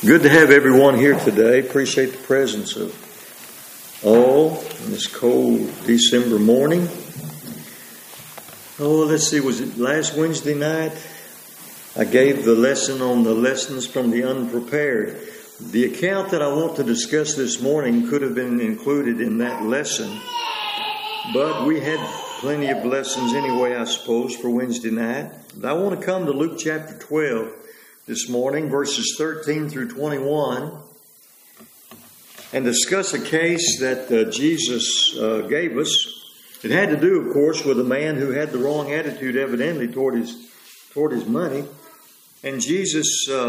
Good to have everyone here today. Appreciate the presence of all on this cold December morning. Oh, let's see, was it last Wednesday night? I gave the lesson on the lessons from the unprepared. The account that I want to discuss this morning could have been included in that lesson, but we had plenty of lessons anyway, I suppose, for Wednesday night. But I want to come to Luke chapter 12 this morning, verses 13 through 21, and discuss a case that Jesus gave us. It had to do, of course, with a man who had the wrong attitude, evidently, toward his money. And Jesus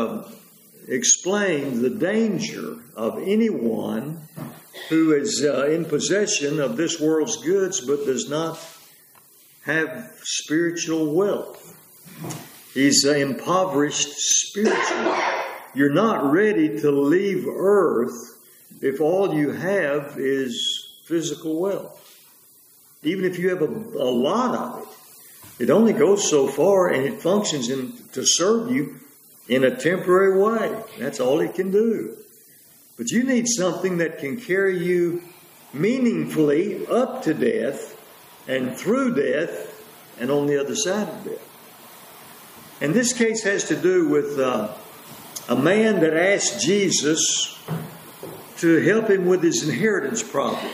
explained the danger of anyone who is in possession of this world's goods but does not have spiritual wealth. He's impoverished spiritually. You're not ready to leave earth if all you have is physical wealth. Even if you have a lot of it, it only goes so far, and it functions to serve you in a temporary way. That's all it can do. But you need something that can carry you meaningfully up to death and through death and on the other side of death. And this case has to do with a man that asked Jesus to help him with his inheritance problem.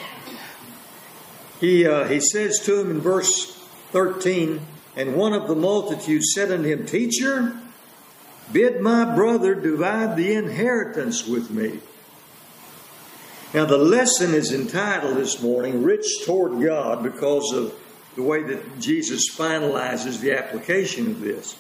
He says to him in verse 13, "And one of the multitude said unto him, Teacher, bid my brother divide the inheritance with me." Now the lesson is entitled this morning, Rich Toward God, because of the way that Jesus finalizes the application of this.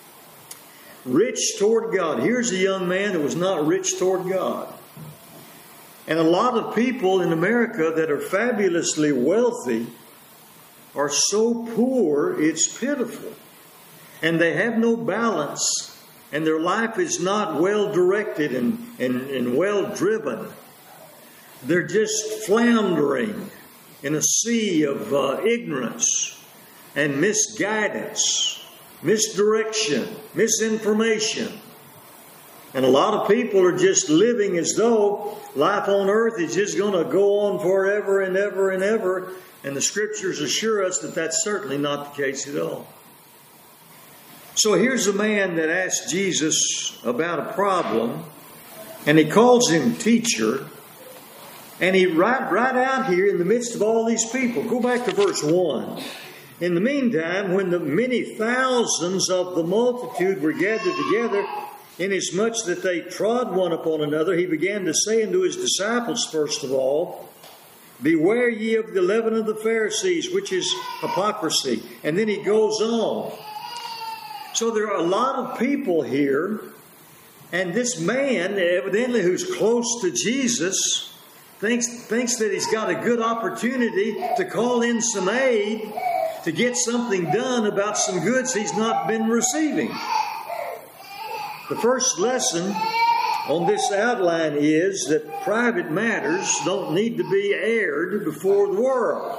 Rich toward God. Here's a young man who was not rich toward God. And a lot of people in America that are fabulously wealthy are so poor, it's pitiful. And they have no balance, and their life is not well directed and well driven. They're just floundering in a sea of ignorance and misguidance, misdirection, misinformation. And a lot of people are just living as though life on earth is just going to go on forever and ever and ever. And the Scriptures assure us that that's certainly not the case at all. So here's a man that asked Jesus about a problem, and he calls him teacher. And he right out here in the midst of all these people. Go back to verse 1. In the meantime, when the many thousands of the multitude were gathered together, inasmuch that they trod one upon another, he began to say unto his disciples, first of all, Beware ye of the leaven of the Pharisees, which is hypocrisy. And then he goes on. So there are a lot of people here, and this man, evidently who's close to Jesus, thinks that he's got a good opportunity to call in some aid to get something done about some goods he's not been receiving. The first lesson on this outline is that private matters don't need to be aired before the world.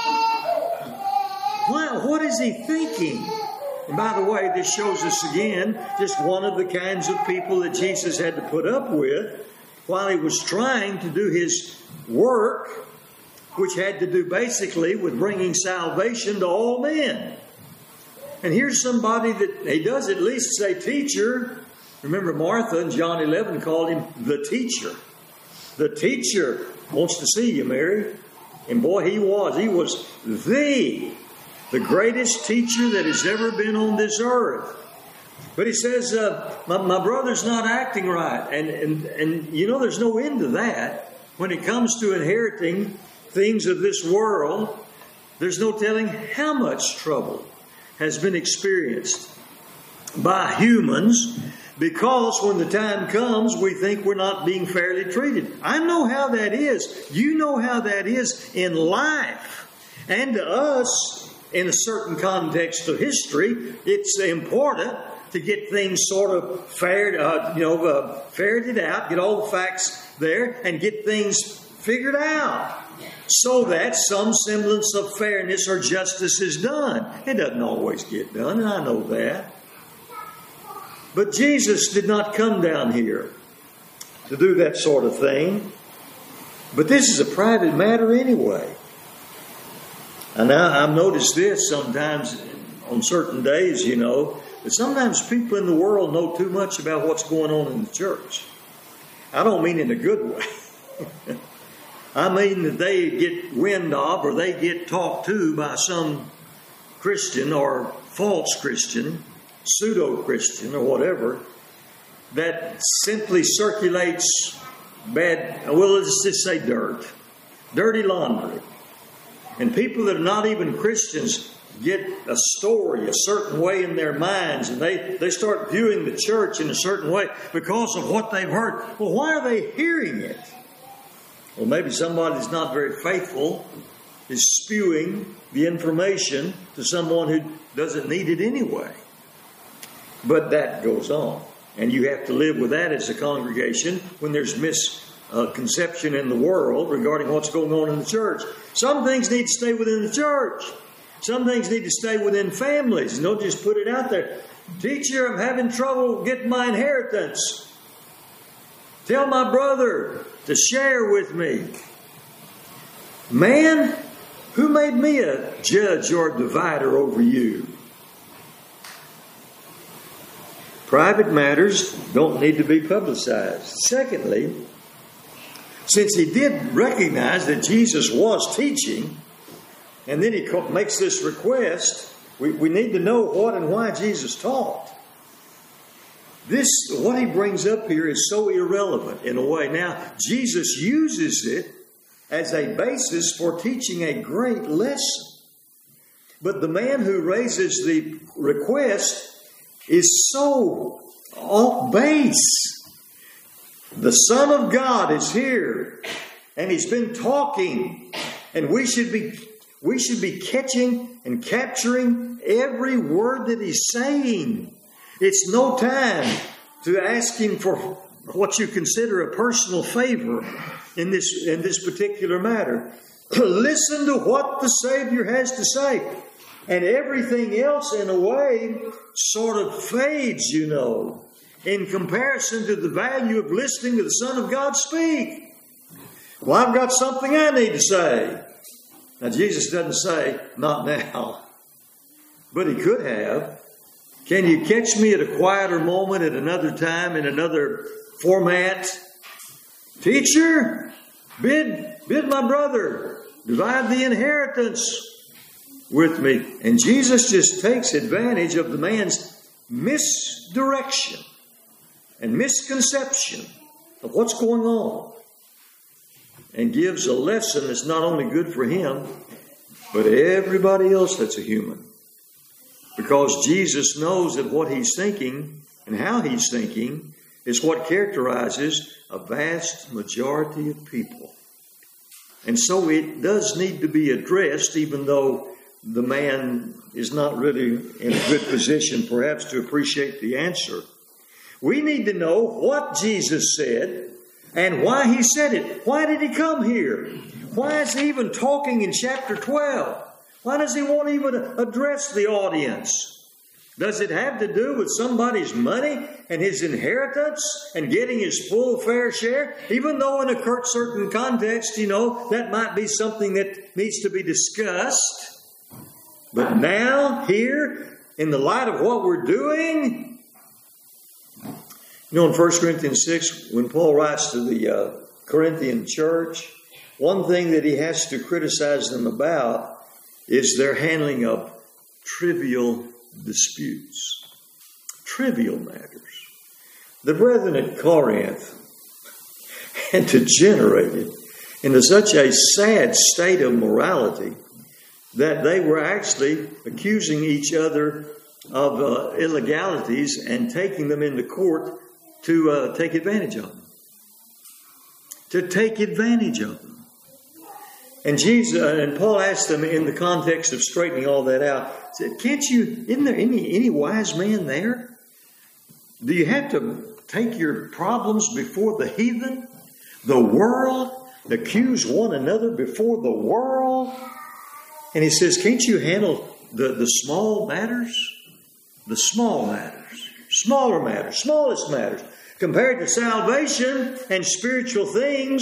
What is he thinking? And by the way, this shows us again just one of the kinds of people that Jesus had to put up with while he was trying to do his work, which had to do basically with bringing salvation to all men. And here's somebody that he does at least say teacher. Remember Martha in John 11 called him the teacher. The teacher wants to see you, Mary. And boy, he was. He was the greatest teacher that has ever been on this earth. But he says, my brother's not acting right. And you know, there's no end to that. When it comes to inheriting things of this world, there's no telling how much trouble has been experienced by humans because when the time comes, we think we're not being fairly treated. I know how that is. You know how that is in life. And to us, in a certain context of history, it's important to get things sort of ferreted out, get all the facts there, and get things figured out so that some semblance of fairness or justice is done. It doesn't always get done, and I know that. But Jesus did not come down here to do that sort of thing. But this is a private matter anyway. And I've noticed this sometimes on certain days, that sometimes people in the world know too much about what's going on in the church. I don't mean in a good way. I mean that they get wind of or they get talked to by some Christian or false Christian, pseudo-Christian or whatever, that simply circulates let's just say dirty laundry. And people that are not even Christians get a story a certain way in their minds, and they start viewing the church in a certain way because of what they've heard. Well, why are they hearing it? Well, maybe somebody that's not very faithful is spewing the information to someone who doesn't need it anyway. But that goes on. And you have to live with that as a congregation when there's misconception in the world regarding what's going on in the church. Some things need to stay within the church. Some things need to stay within families. Don't just put it out there. Teacher, I'm having trouble getting my inheritance. Tell my brother to share with me. Man, who made me a judge or a divider over you? Private matters don't need to be publicized. Secondly, since he did recognize that Jesus was teaching, and then he makes this request, we need to know what and why Jesus taught. What he brings up here is so irrelevant in a way. Now, Jesus uses it as a basis for teaching a great lesson. But the man who raises the request is so off base. The Son of God is here, and he's been talking, and we should be catching and capturing every word that he's saying. It's no time to ask him for what you consider a personal favor in this particular matter. Listen to what the Savior has to say. And everything else, in a way, sort of fades, in comparison to the value of listening to the Son of God speak. Well, I've got something I need to say. Now, Jesus doesn't say, not now. But he could have. Can you catch me at a quieter moment at another time in another format? Teacher, bid my brother divide the inheritance with me. And Jesus just takes advantage of the man's misdirection and misconception of what's going on and gives a lesson that's not only good for him, but everybody else that's a human. Because Jesus knows that what he's thinking and how he's thinking is what characterizes a vast majority of people. And so it does need to be addressed, even though the man is not really in a good position perhaps to appreciate the answer. We need to know what Jesus said and why he said it. Why did he come here? Why is he even talking in chapter 12? Why does he want to even address the audience? Does it have to do with somebody's money and his inheritance and getting his full fair share? Even though in a certain context, that might be something that needs to be discussed. But now, here, in the light of what we're doing, in 1 Corinthians 6, when Paul writes to the Corinthian church, one thing that he has to criticize them about is their handling of trivial disputes, trivial matters. The brethren at Corinth had degenerated into such a sad state of morality that they were actually accusing each other of illegalities and taking them into court to take advantage of them. To take advantage of them. And Paul asked them in the context of straightening all that out, said, isn't there any wise man there? Do you have to take your problems before the heathen, the world, accuse one another before the world? And he says, can't you handle the small matters? The small matters, smaller matters, smallest matters. Compared to salvation and spiritual things,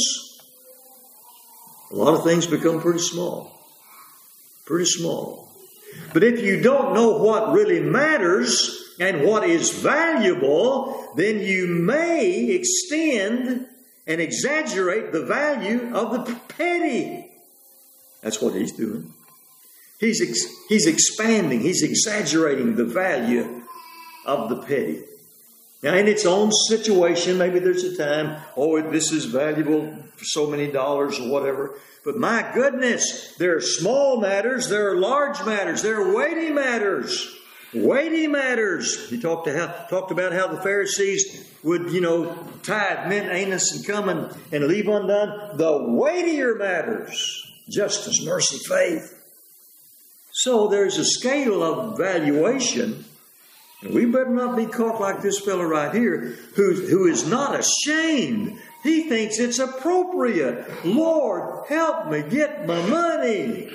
a lot of things become pretty small. Pretty small. But if you don't know what really matters and what is valuable, then you may extend and exaggerate the value of the petty. That's what he's doing. He's expanding, he's exaggerating the value of the petty. Now, in its own situation, maybe there's a time, this is valuable for so many dollars or whatever. But my goodness, there are small matters, there are large matters, there are weighty matters. Weighty matters. He talked about how the Pharisees would, tithe, mint, anise, and come and leave undone the weightier matters. Justice, mercy, faith. So there's a scale of valuation. And we better not be caught like this fellow right here who is not ashamed. He thinks it's appropriate. Lord, help me get my money.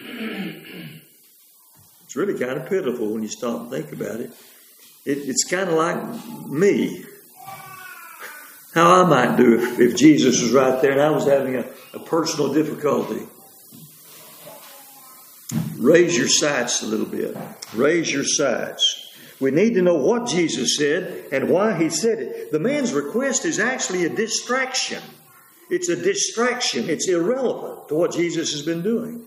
It's really kind of pitiful when you stop and think about it. It's kind of like me. How I might do if Jesus was right there and I was having a personal difficulty. Raise your sights a little bit. Raise your sights. We need to know what Jesus said and why he said it. The man's request is actually a distraction. It's a distraction. It's irrelevant to what Jesus has been doing.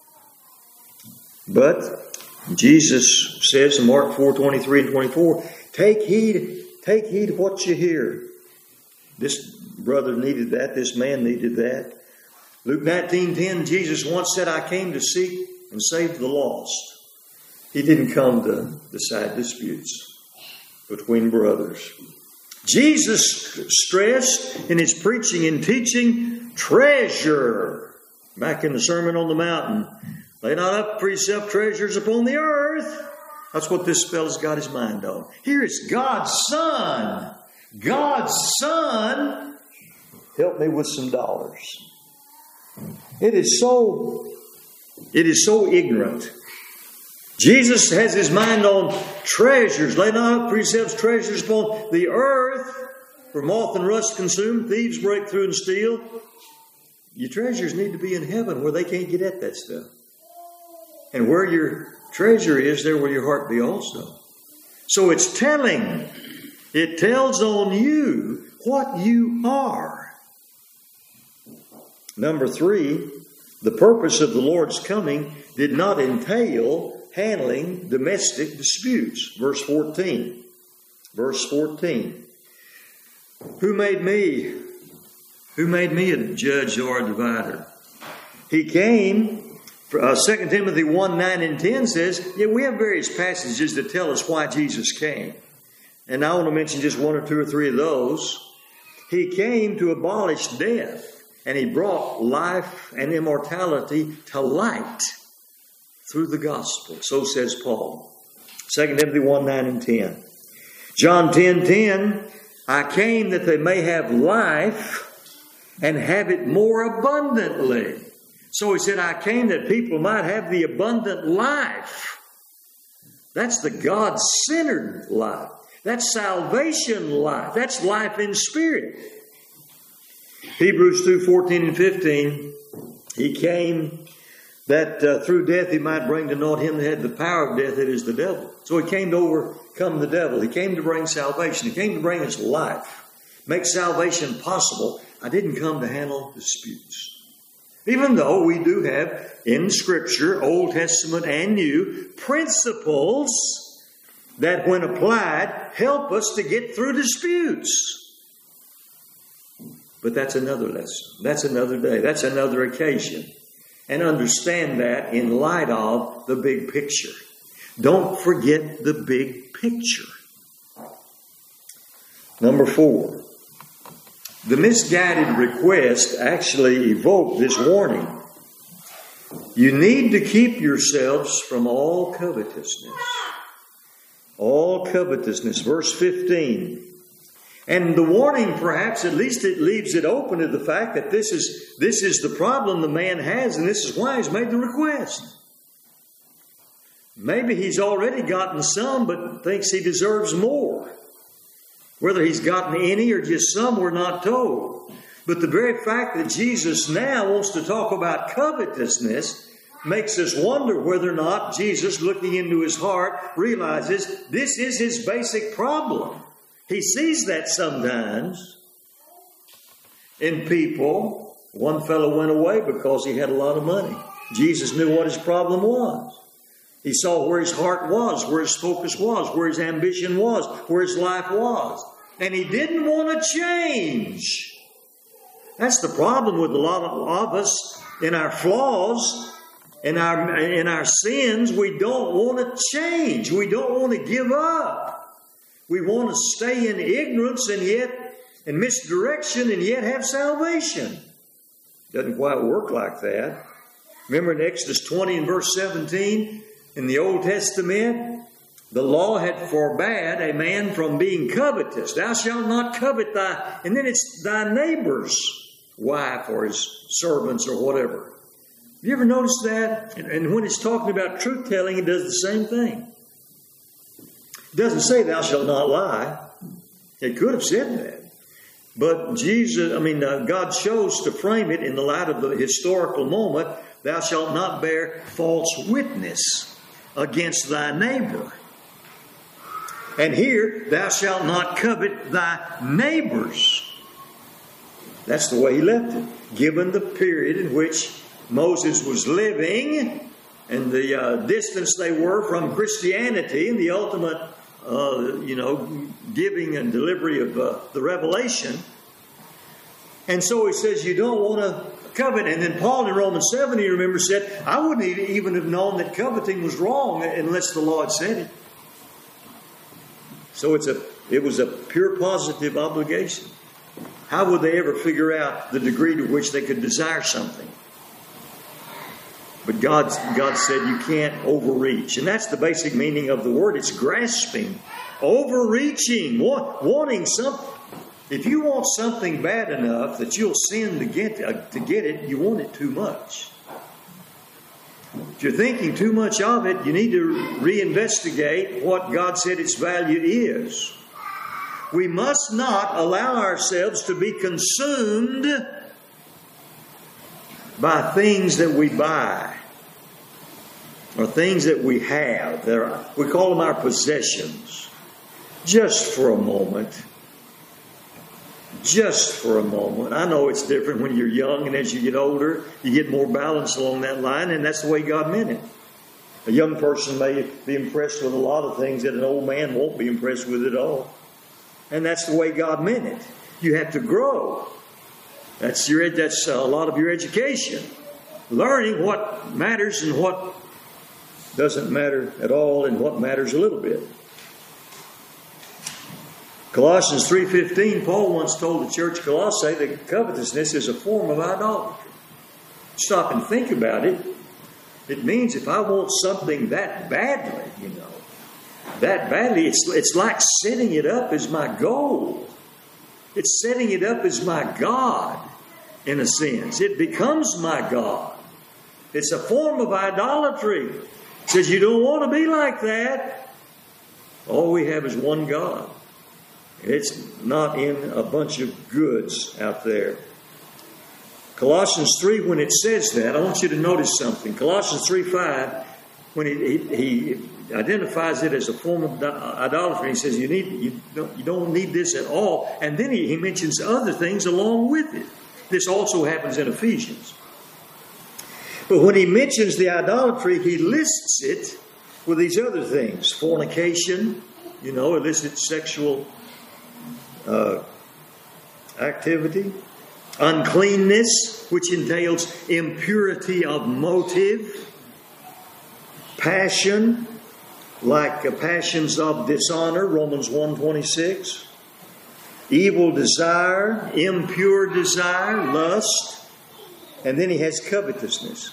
But Jesus says in Mark 4:23 and 24, take heed of what you hear. This brother needed that. This man needed that. Luke 19:10, Jesus once said, I came to seek and save the lost. He didn't come to decide disputes between brothers. Jesus stressed in his preaching and teaching treasure. Back in the Sermon on the Mountain. Lay not up for yourself treasures upon the earth. That's what this fellow's got his mind on. Here is God's Son. God's Son. Help me with some dollars. It is so ignorant. Jesus has his mind on treasures. Lay not up for yourselves treasures upon the earth, for moth and rust consume, thieves break through and steal. Your treasures need to be in heaven where they can't get at that stuff. And where your treasure is, there will your heart be also. So it's telling. It tells on you what you are. Number 3, the purpose of the Lord's coming did not entail handling domestic disputes. Verse 14. Verse 14. Who made me? Who made me a judge or a divider? He came. 2 Timothy 1:9 and 10 says, we have various passages that tell us why Jesus came. And I want to mention just 1 or 2 or 3 of those. He came to abolish death, and he brought life and immortality to light through the gospel. So says Paul. 2 Timothy 1:9 and 10. John 10:10, I came that they may have life and have it more abundantly. So he said, I came that people might have the abundant life. That's the God-centered life. That's salvation life. That's life in spirit. Hebrews 2:14 and 15, he came that through death he might bring to naught him that had the power of death, that is the devil. So he came to overcome the devil. He came to bring salvation. He came to bring us life. Make salvation possible. I didn't come to handle disputes. Even though we do have in Scripture, Old Testament and New, principles that when applied help us to get through disputes. But that's another lesson. That's another day. That's another occasion. And understand that in light of the big picture. Don't forget the big picture. Number 4. The misguided request actually evoked this warning. You need to keep yourselves from all covetousness. All covetousness. Verse 15. And the warning, perhaps, at least it leaves it open to the fact that this is the problem the man has, and this is why he's made the request. Maybe he's already gotten some, but thinks he deserves more. Whether he's gotten any or just some, we're not told. But the very fact that Jesus now wants to talk about covetousness makes us wonder whether or not Jesus, looking into his heart, realizes this is his basic problem. He sees that sometimes in people. One fellow went away because he had a lot of money. Jesus knew what his problem was. He saw where his heart was, where his focus was, where his ambition was, where his life was. And he didn't want to change. That's the problem with a lot of us in our flaws, in our sins. We don't want to change. We don't want to give up. We want to stay in ignorance and yet in misdirection and yet have salvation. Doesn't quite work like that. Remember in Exodus 20 and verse 17, in the Old Testament, the law had forbade a man from being covetous. Thou shalt not covet thy, and then it's thy neighbor's wife or his servants or whatever. Have you ever noticed that? And when it's talking about truth-telling, it does the same thing. It doesn't say thou shalt not lie. It could have said that. But God chose to frame it in the light of the historical moment. Thou shalt not bear false witness against thy neighbor. And here, thou shalt not covet thy neighbors. That's the way he left it. Given the period in which Moses was living and the distance they were from Christianity and the ultimate, giving and delivery of the revelation. And so he says, you don't want to covet. And then Paul in Romans 7, you remember, said, I wouldn't even have known that coveting was wrong unless the Lord said it. So it was a pure positive obligation. How would they ever figure out the degree to which they could desire something? But God said you can't overreach. And that's the basic meaning of the word. It's grasping, overreaching, wanting something. If you want something bad enough that you'll sin to get it, you want it too much. If you're thinking too much of it, you need to reinvestigate what God said its value is. We must not allow ourselves to be consumed by things that we buy or things that we have. We call them our possessions. Just for a moment. Just for a moment. I know it's different when you're young, and as you get older, you get more balance along that line, and that's the way God meant it. A young person may be impressed with a lot of things that an old man won't be impressed with at all. And that's the way God meant it. You have to grow. That's a lot of your education. Learning what matters and what doesn't matter at all and what matters a little bit. Colossians 3:15, Paul once told the church of Colossae that covetousness is a form of idolatry. Stop and think about it. It means if I want something that badly, it's like setting it up as my goal. It's setting it up as my God, in a sense. It becomes my God. It's a form of idolatry. It says you don't want to be like that. All we have is one God. It's not in a bunch of goods out there. Colossians 3, when it says that, I want you to notice something. Colossians 3:5, when he identifies it as a form of idolatry, he says you don't need this at all. And then he mentions other things along with it. This also happens in Ephesians. But when he mentions the idolatry, he lists it with these other things. Fornication, illicit sexual activity. Uncleanness, which entails impurity of motive. Passion, like passions of dishonor, Romans 1:26. Evil desire, impure desire, lust. And then he has covetousness.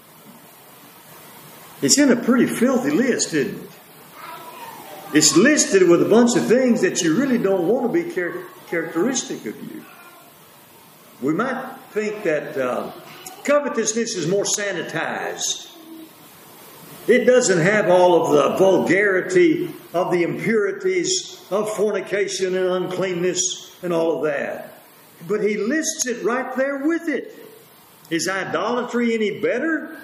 It's in a pretty filthy list, isn't it? It's listed with a bunch of things that you really don't want to be characteristic of you. We might think that covetousness is more sanitized. It doesn't have all of the vulgarity of the impurities of fornication and uncleanness and all of that. But he lists it right there with it. Is idolatry any better?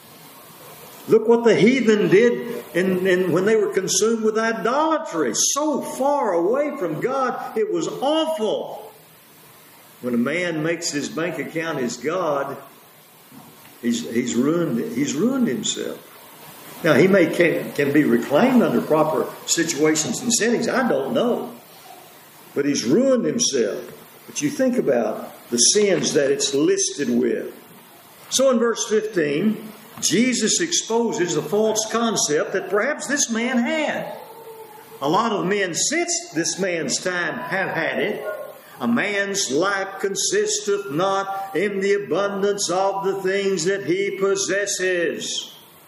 Look what the heathen did when they were consumed with idolatry. So far away from God, it was awful. When a man makes his bank account his God, he's ruined himself. Now, he can be reclaimed under proper situations and settings. I don't know. But he's ruined himself. But you think about the sins that it's listed with. So in verse 15, Jesus exposes a false concept that perhaps this man had. A lot of men since this man's time have had it. A man's life consisteth not in the abundance of the things that he possesses.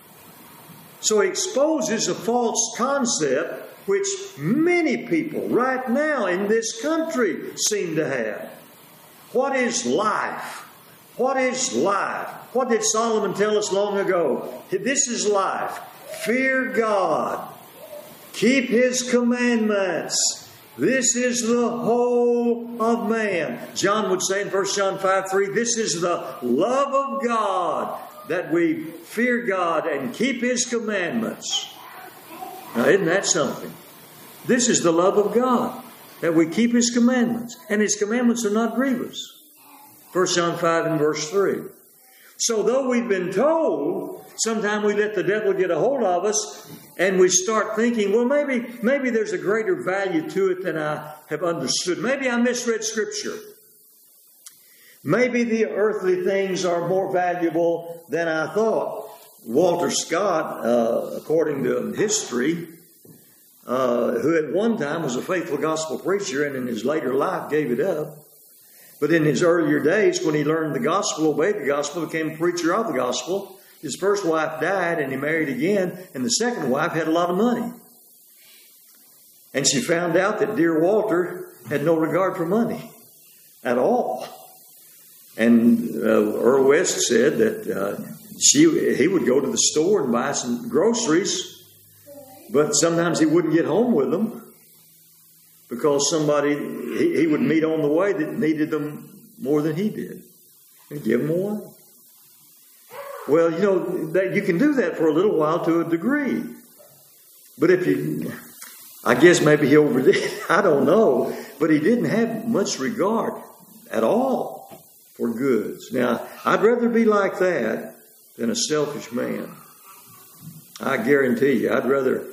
So he exposes a false concept which many people right now in this country seem to have. What is life? What is life? What did Solomon tell us long ago? This is life. Fear God. Keep His commandments. This is the whole of man. John would say in 1 John 5:3, this is the love of God, that we fear God and keep His commandments. Now, isn't that something? This is the love of God, that we keep His commandments. And His commandments are not grievous. 1 John 5 and verse 3. So though we've been told, sometimes we let the devil get a hold of us and we start thinking, well, maybe there's a greater value to it than I have understood. Maybe I misread Scripture. Maybe the earthly things are more valuable than I thought. Walter Scott, according to history, who at one time was a faithful gospel preacher and in his later life gave it up. But in his earlier days, when he learned the gospel, obeyed the gospel, became a preacher of the gospel, his first wife died and he married again, and the second wife had a lot of money. And she found out that dear Walter had no regard for money at all. And Earl West said that he would go to the store and buy some groceries, but sometimes he wouldn't get home with them because somebody he would meet on the way that needed them more than he did, and give them away. Well, you know, that you can do that for a little while to a degree. But I guess maybe he overdid it. I don't know. But he didn't have much regard at all for goods. Now, I'd rather be like that than a selfish man. I guarantee you, I'd rather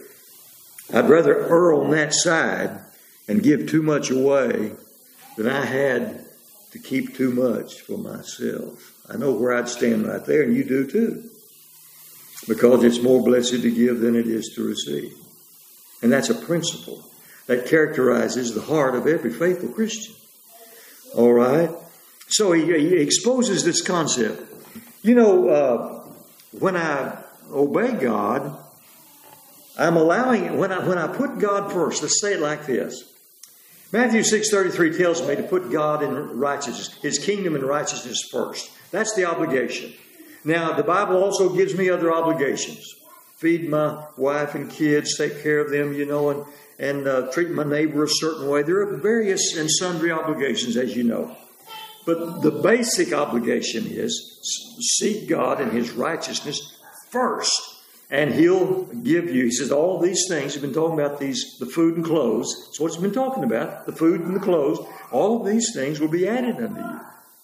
err on that side and give too much away than I had to keep too much for myself. I know where I'd stand right there, and you do too. Because it's more blessed to give than it is to receive. And that's a principle that characterizes the heart of every faithful Christian. All right? So he exposes this concept. You know, when I obey God, I'm allowing, when I put God first, let's say it like this. Matthew 6:33 tells me to put God in righteousness, His kingdom and righteousness first. That's the obligation. Now, the Bible also gives me other obligations. Feed my wife and kids, take care of them, you know, and treat my neighbor a certain way. There are various and sundry obligations, as you know. But the basic obligation is seek God and His righteousness first. And He'll give you, He says, all of these things. He's been talking about the food and clothes. That's what He's been talking about, the food and the clothes. All of these things will be added unto you.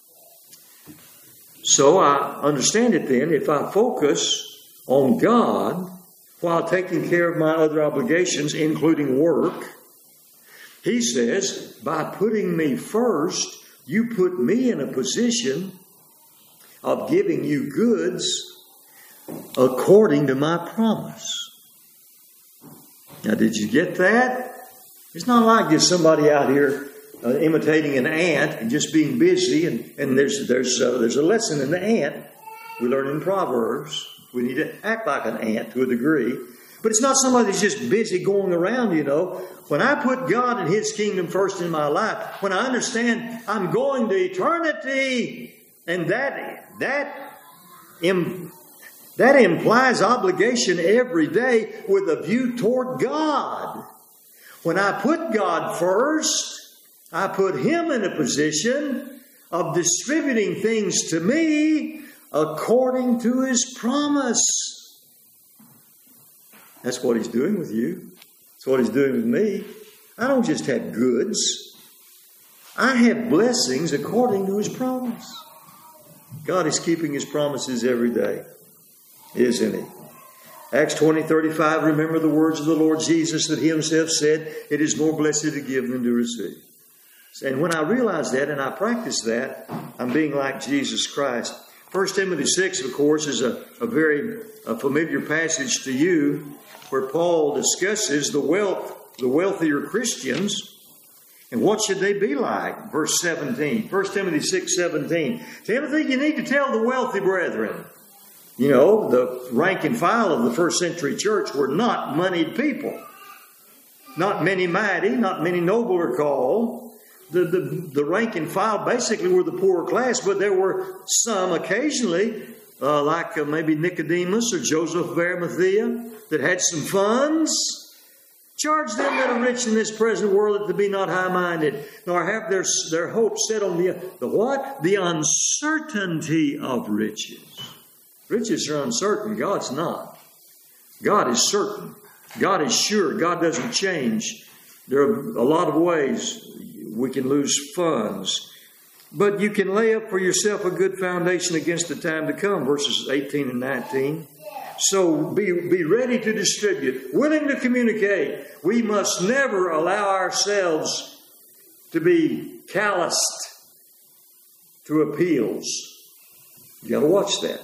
So I understand it then, if I focus on God while taking care of my other obligations, including work, He says, by putting me first, you put me in a position of giving you goods according to my promise. Now, did you get that? It's not like just somebody out here imitating an ant and just being busy. And there's a lesson in the ant. We learn in Proverbs. We need to act like an ant to a degree. But it's not somebody that's just busy going around, you know. When I put God and His kingdom first in my life, when I understand I'm going to eternity, and that That implies obligation every day with a view toward God. When I put God first, I put Him in a position of distributing things to me according to His promise. That's what He's doing with you. That's what He's doing with me. I don't just have goods. I have blessings according to His promise. God is keeping His promises every day, isn't He? Acts 20:35, remember the words of the Lord Jesus that He Himself said, "It is more blessed to give than to receive." And when I realize that and I practice that, I'm being like Jesus Christ. 1 Timothy 6, of course, is a very familiar passage to you, where Paul discusses the wealthier Christians. And what should they be like? Verse 17. 1 Timothy 6:17. Timothy, you need to tell the wealthy brethren. You know, the rank and file of the first century church were not moneyed people. Not many mighty, not many noble are called. The rank and file basically were the poorer class, but there were some occasionally, like maybe Nicodemus or Joseph of Arimathea, that had some funds. Charge them that are rich in this present world to be not high-minded, nor have their hope set on the what? The uncertainty of riches. Riches are uncertain. God's not. God is certain. God is sure. God doesn't change. There are a lot of ways we can lose funds. But you can lay up for yourself a good foundation against the time to come, verses 18 and 19. So be ready to distribute, willing to communicate. We must never allow ourselves to be calloused to appeals. You got to watch that.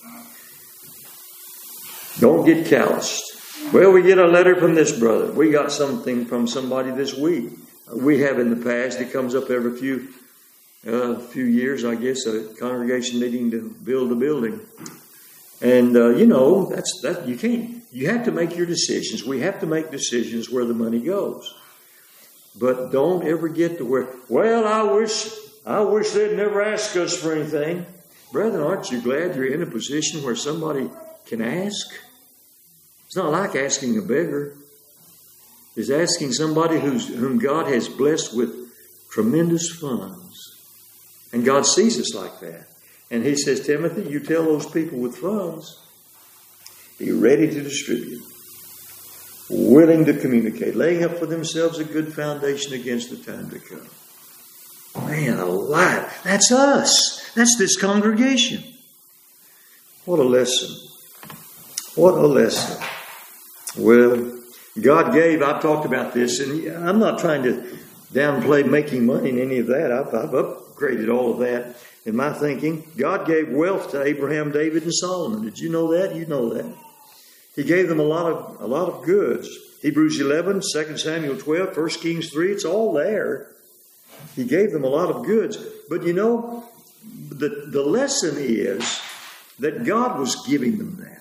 Don't get calloused. Well, we get a letter from this brother. We got something from somebody this week. We have in the past. It comes up every few years, I guess, a congregation needing to build a building. And, that you can't. You have to make your decisions. We have to make decisions where the money goes. But don't ever get to where, well, I wish they'd never ask us for anything. Brethren, aren't you glad you're in a position where somebody can ask? It's not like asking a beggar. It's asking somebody whom God has blessed with tremendous funds. And God sees us like that. And He says, Timothy, you tell those people with funds, be ready to distribute, willing to communicate, laying up for themselves a good foundation against the time to come. Man alive, that's us. That's this congregation. What a lesson. What a lesson. Well, God gave, I've talked about this, and I'm not trying to downplay making money in any of that. I've upgraded all of that in my thinking. God gave wealth to Abraham, David, and Solomon. Did you know that? You know that. He gave them a lot of goods. Hebrews 11, 2 Samuel 12, 1 Kings 3, it's all there. He gave them a lot of goods. But you know, the lesson is that God was giving them that.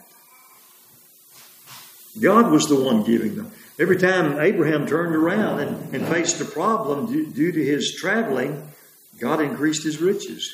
God was the one giving them. Every time Abraham turned around and faced a problem due to his traveling, God increased his riches.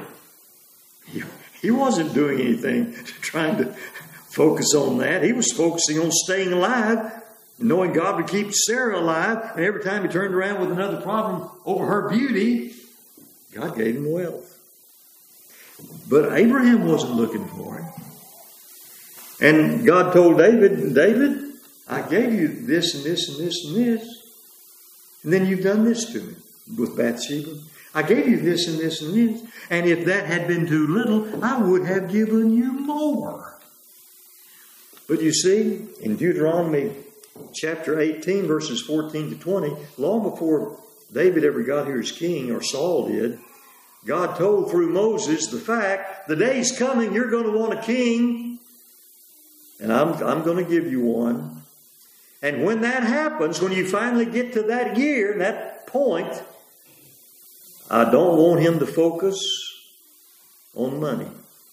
He wasn't doing anything trying to focus on that. He was focusing on staying alive, knowing God would keep Sarah alive. And every time he turned around with another problem over her beauty, God gave him wealth. But Abraham wasn't looking for it. And God told David, I gave you this and this and this and this. And then you've done this to me with Bathsheba. I gave you this and this and this. And if that had been too little, I would have given you more. But you see, in Deuteronomy chapter 18, verses 14 to 20, long before David ever got here as king, or Saul did, God told through Moses the fact, the day's coming, you're going to want a king. And I'm going to give you one. And when that happens, when you finally get to that year, that point, I don't want him to focus on money.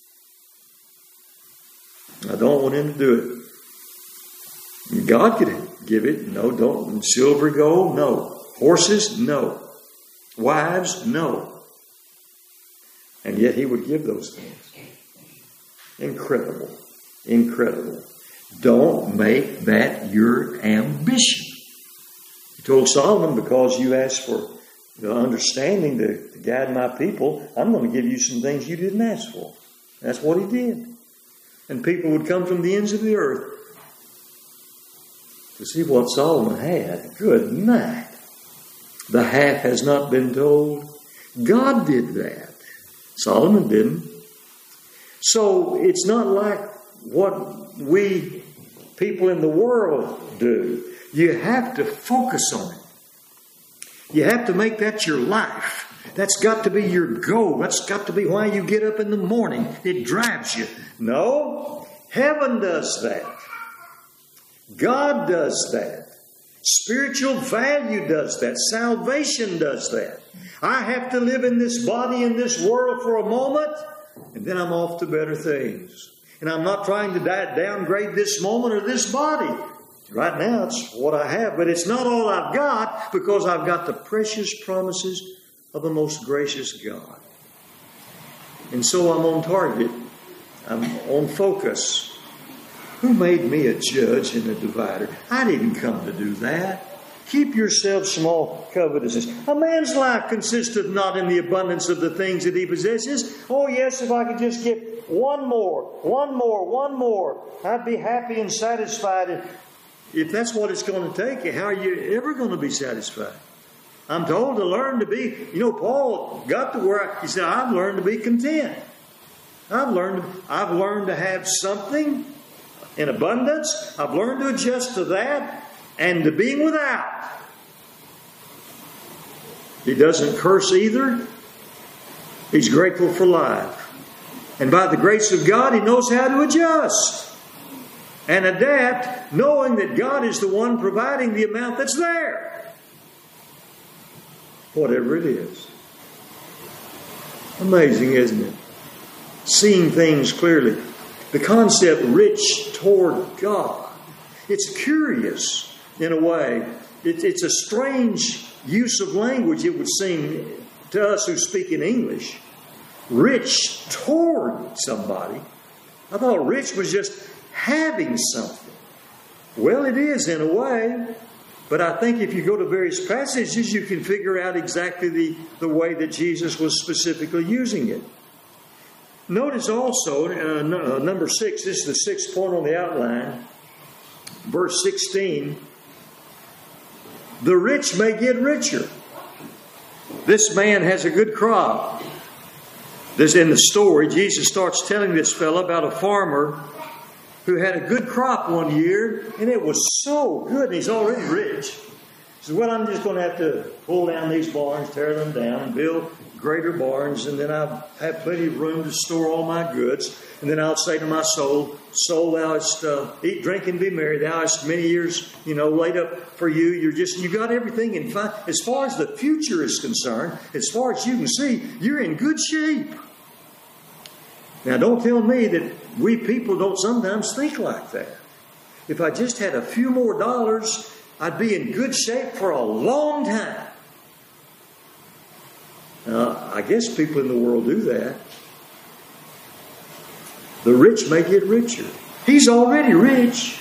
I don't want him to do it. God could give it. No, don't. Silver, gold, no. Horses, no. Wives, no. And yet he would give those things. Incredible. incredible. Don't make that your ambition. He told Solomon, because you asked for the understanding to guide my people, I'm going to give you some things you didn't ask for. That's what he did. And people would come from the ends of the earth to see what Solomon had. Good night. The half has not been told. God did that. Solomon didn't. So it's not like what we people in the world do. You have to focus on it. You have to make that your life. That's got to be your goal. That's got to be why you get up in the morning. It drives you. No, heaven does that. God does that. Spiritual value does that. Salvation does that. I have to live in this body, in this world for a moment, and then I'm off to better things. And I'm not trying to downgrade this moment or this body. Right now, it's what I have, but it's not all I've got, because I've got the precious promises of the most gracious God. And so I'm on target. I'm on focus. Who made me a judge and a divider? I didn't come to do that. Keep yourselves from all covetousness. A man's life consisteth not in the abundance of the things that he possesses. Oh, yes, if I could just get one more, I'd be happy and satisfied. If that's what it's going to take, how are you ever going to be satisfied? I'm told to learn to be, Paul got to where he said, I've learned to be content. I've learned to have something in abundance. I've learned to adjust to that and to being without. He doesn't curse either. He's grateful for life. And by the grace of God, he knows how to adjust and adapt, knowing that God is the one providing the amount that's there. Whatever it is. Amazing, isn't it? Seeing things clearly. The concept rich toward God. It's curious in a way. It's a strange use of language, it would seem to us who speak in English. Rich toward somebody. I thought rich was just having something. Well, it is in a way. But I think if you go to various passages, you can figure out exactly the way that Jesus was specifically using it. Notice also, number 6, this is the sixth point on the outline, verse 16, the rich may get richer. This man has a good crop. This in the story, Jesus starts telling this fellow about a farmer who had a good crop one year, and it was so good, and he's already rich. He says, well, I'm just going to have to pull down these barns, tear them down, build greater barns, and then I'll have plenty of room to store all my goods. And then I'll say to my soul, soul, thou hast eat, drink, and be merry. Thou hast many years, laid up for you. You got everything in fine. As far as the future is concerned, as far as you can see, you're in good shape. Now, don't tell me that we people don't sometimes think like that. If I just had a few more dollars, I'd be in good shape for a long time. Now, I guess people in the world do that. The rich may get richer. He's already rich.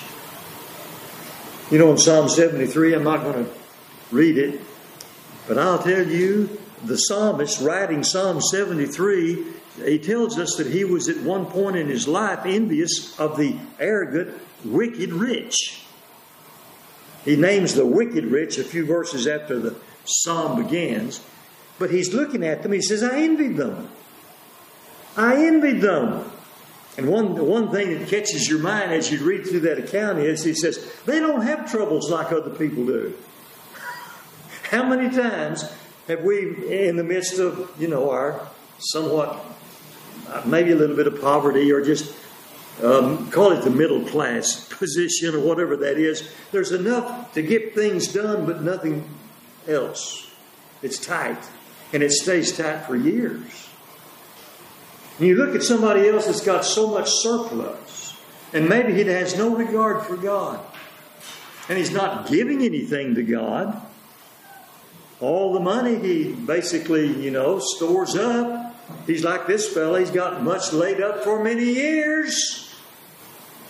In Psalm 73, I'm not going to read it, but I'll tell you, the psalmist writing Psalm 73, he tells us that he was at one point in his life envious of the arrogant, wicked rich. He names the wicked rich a few verses after the psalm begins. But he's looking at them. He says, I envied them. I envied them. And one thing that catches your mind as you read through that account is, he says, they don't have troubles like other people do. How many times have we, in the midst of, our somewhat, maybe a little bit of poverty, or just call it the middle class position or whatever that is, there's enough to get things done, but nothing else. It's tight. And it stays tight for years. And you look at somebody else that's got so much surplus, and maybe he has no regard for God. And he's not giving anything to God. All the money he basically, stores up. He's like this fella. He's got much laid up for many years.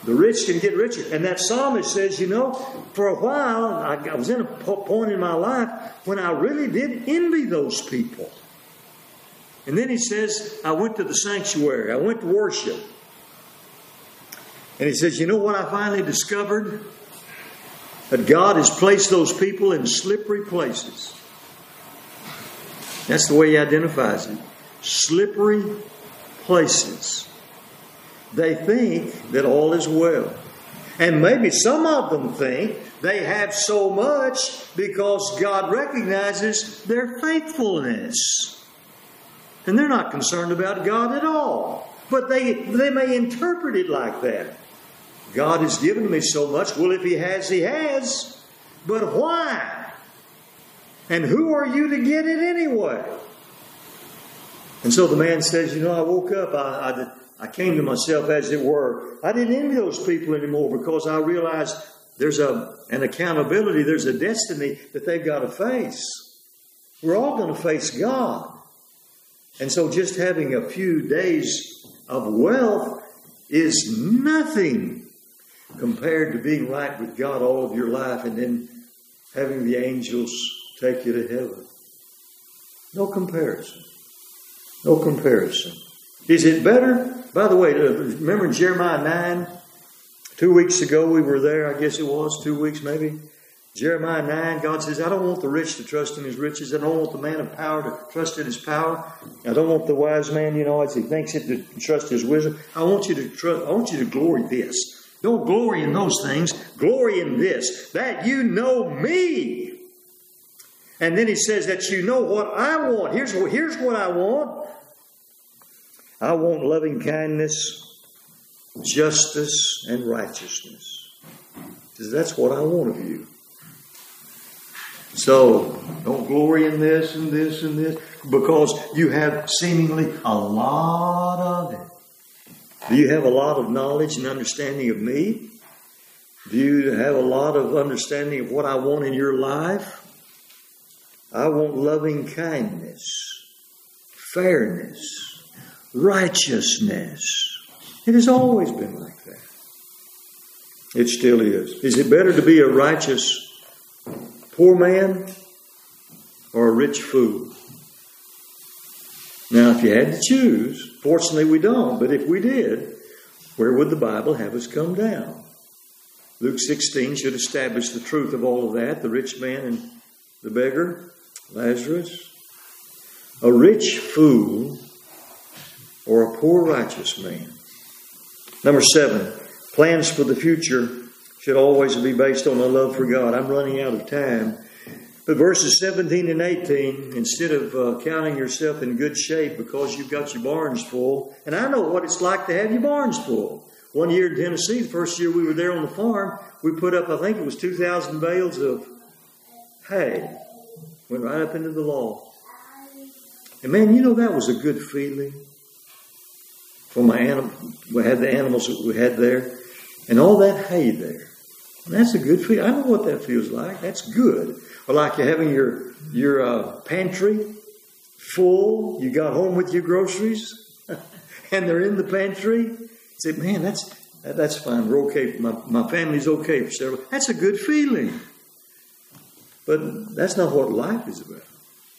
The rich can get richer. And that psalmist says, for a while, I was in a point in my life when I really did envy those people. And then he says, I went to the sanctuary. I went to worship. And he says, you know what I finally discovered? That God has placed those people in slippery places. That's the way he identifies it. Slippery places. They think that all is well. And maybe some of them think they have so much because God recognizes their faithfulness. And they're not concerned about God at all. But they may interpret it like that. God has given me so much. Well, if He has, He has. But why? And who are you to get it anyway? And so the man says, I woke up, I came to myself, as it were. I didn't envy those people anymore because I realized there's an accountability, there's a destiny that they've got to face. We're all going to face God. And so just having a few days of wealth is nothing compared to being right with God all of your life and then having the angels take you to heaven. No comparison. No comparison. Is it better? By the way, remember Jeremiah 9? 2 weeks ago we were there, I guess it was, 2 weeks maybe. Jeremiah 9, God says, I don't want the rich to trust in his riches. I don't want the man of power to trust in his power. I don't want the wise man, as he thinks it, to trust his wisdom. I want you to glory this. Don't glory in those things. Glory in this, that you know me. And then he says that you know what I want. Here's what I want. I want loving kindness, justice, and righteousness. He says, that's what I want of you. So, don't glory in this and this and this, because you have seemingly a lot of it. Do you have a lot of knowledge and understanding of me? Do you have a lot of understanding of what I want in your life? I want loving kindness, fairness, righteousness. It has always been like that. It still is. Is it better to be a righteous poor man or a rich fool? Now, if you had to choose, fortunately we don't, but if we did, where would the Bible have us come down? Luke 16 should establish the truth of all of that. The rich man and the beggar, Lazarus. A rich fool or a poor righteous man. Number 7, plans for the future should always be based on a love for God. I'm running out of time. But verses 17 and 18, instead of counting yourself in good shape because you've got your barns full, and I know what it's like to have your barns full. One year in Tennessee, the first year we were there on the farm, we put up, I think it was 2,000 bales of hay. Went right up into the lawn. And man, that was a good feeling. For my animal, we had the animals that we had there, and all that hay there. And that's a good feeling. I know what that feels like. That's good. Or like you're having your pantry full. You got home with your groceries, and they're in the pantry. You say, man, that's fine. We're okay. My family's okay for several. That's a good feeling. But that's not what life is about.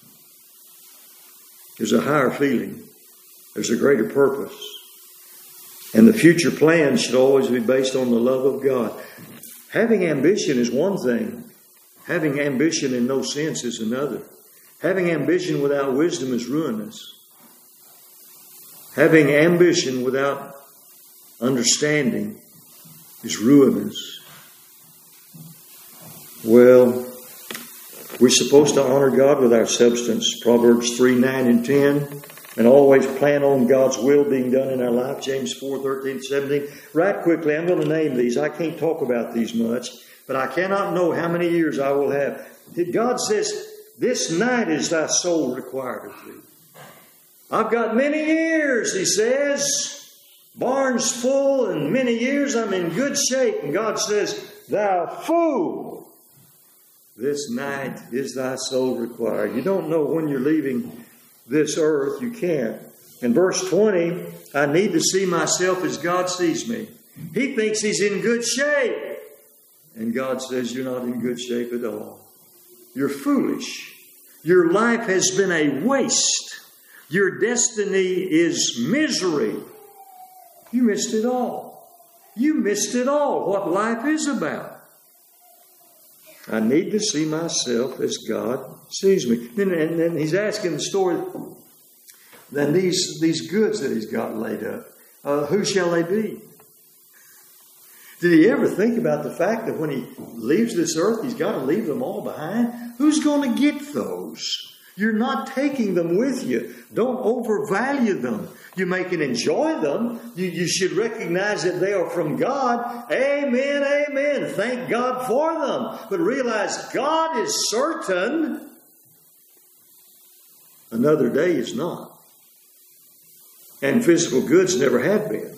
There's a higher feeling. There's a greater purpose. And the future plans should always be based on the love of God. Having ambition is one thing. Having ambition in no sense is another. Having ambition without wisdom is ruinous. Having ambition without understanding is ruinous. Well, we're supposed to honor God with our substance. Proverbs 3, 9, and 10. And always plan on God's will being done in our life. James 4, 13, 17. Right quickly, I'm going to name these. I can't talk about these much. But I cannot know how many years I will have. God says, this night is thy soul required of thee. I've got many years, he says. Barns full and many years. I'm in good shape. And God says, thou fool, this night is thy soul required. You don't know when you're leaving this earth. You can't. In verse 20, I need to see myself as God sees me. He thinks he's in good shape. And God says, you're not in good shape at all. You're foolish. Your life has been a waste. Your destiny is misery. You missed it all. You missed it all, what life is about. I need to see myself as God sees me. And then he's asking the story, then these goods that he's got laid up, who shall they be? Did he ever think about the fact that when he leaves this earth, he's got to leave them all behind? Who's going to get those? You're not taking them with you. Don't overvalue them. You may can enjoy them. You should recognize that they are from God. Amen, amen. Thank God for them. But realize God is certain. Another day is not. And physical goods never have been.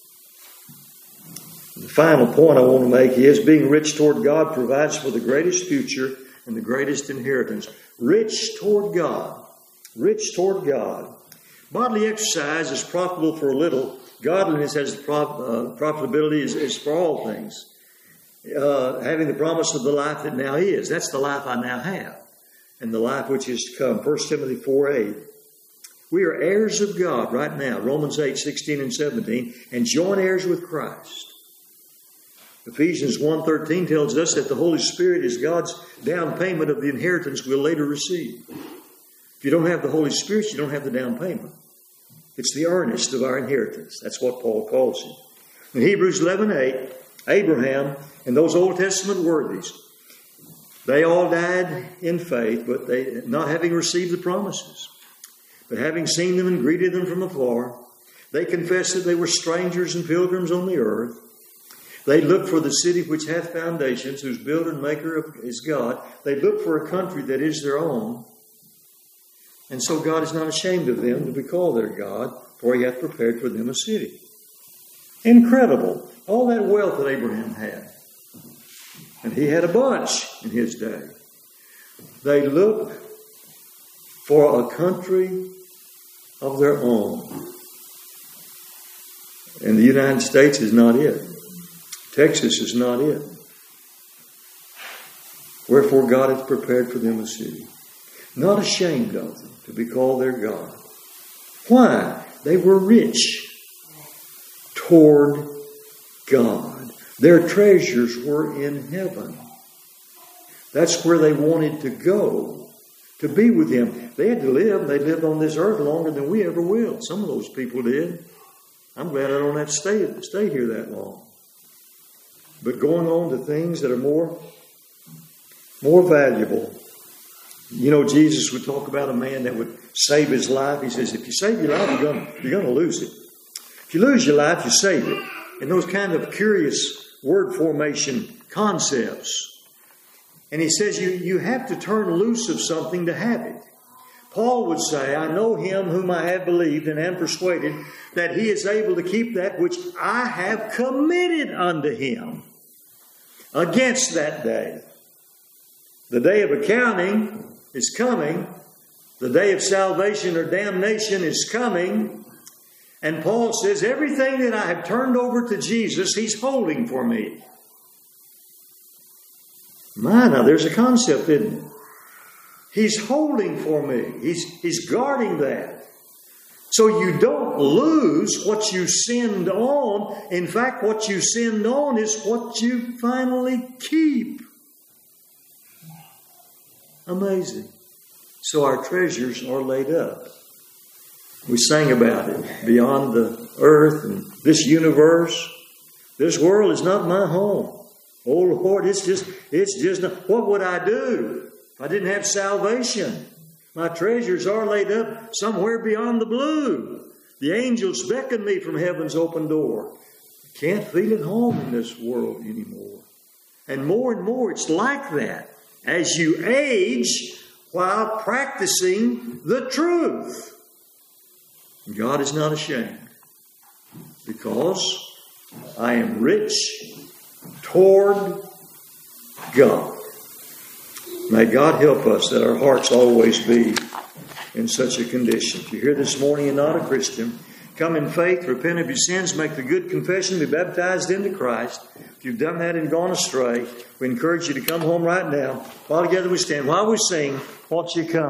The final point I want to make is being rich toward God provides for the greatest future and the greatest inheritance. Rich toward God. Rich toward God. Bodily exercise is profitable for a little. Godliness has profitability is for all things. Having the promise of the life that now is. That's the life I now have. And the life which is to come. 1 Timothy 4:8. We are heirs of God right now. Romans 8:16 and 17. And joint heirs with Christ. Ephesians 1:13 tells us that the Holy Spirit is God's down payment of the inheritance we'll later receive. If you don't have the Holy Spirit, you don't have the down payment. It's the earnest of our inheritance. That's what Paul calls it. In Hebrews 11:8, Abraham and those Old Testament worthies, they all died in faith, but they not having received the promises, but having seen them and greeted them from afar, they confessed that they were strangers and pilgrims on the earth. They look for the city which hath foundations, whose builder and maker is God. They look for a country that is their own. And so God is not ashamed of them to be called their God, for he hath prepared for them a city. Incredible. All that wealth that Abraham had. And he had a bunch in his day. They look for a country of their own. And the United States is not it. Texas is not it. Wherefore God hath prepared for them a city. Not ashamed of them to be called their God. Why? They were rich toward God. Their treasures were in heaven. That's where they wanted to go, to be with Him. They had to live. They lived on this earth longer than we ever will. Some of those people did. I'm glad I don't have to stay here that long. But going on to things that are more valuable. You know, Jesus would talk about a man that would save his life. He says, if you save your life, you're going to lose it. If you lose your life, you save it. And those kind of curious word formation concepts. And he says you have to turn loose of something to have it. Paul would say, I know him whom I have believed and am persuaded that he is able to keep that which I have committed unto him against that day. The day of accounting is coming. The day of salvation or damnation is coming. And Paul says, everything that I have turned over to Jesus, He's holding for me. Now there's a concept, isn't it? He's holding for me. He's guarding that. So you don't lose what you sinned on. In fact, what you sinned on is what you finally keep. Amazing. So our treasures are laid up. We sang about it. Beyond the earth and this universe. This world is not my home. Oh Lord, it's just not. What would I do if I didn't have salvation? My treasures are laid up somewhere beyond the blue. The angels beckon me from heaven's open door. I can't feel at home in this world anymore. And more, it's like that as you age while practicing the truth. God is not ashamed because I am rich toward God. May God help us that our hearts always be in such a condition. If you're here this morning and not a Christian, come in faith, repent of your sins, make the good confession, be baptized into Christ. If you've done that and gone astray, we encourage you to come home right now. While together we stand, while we sing, won't you come?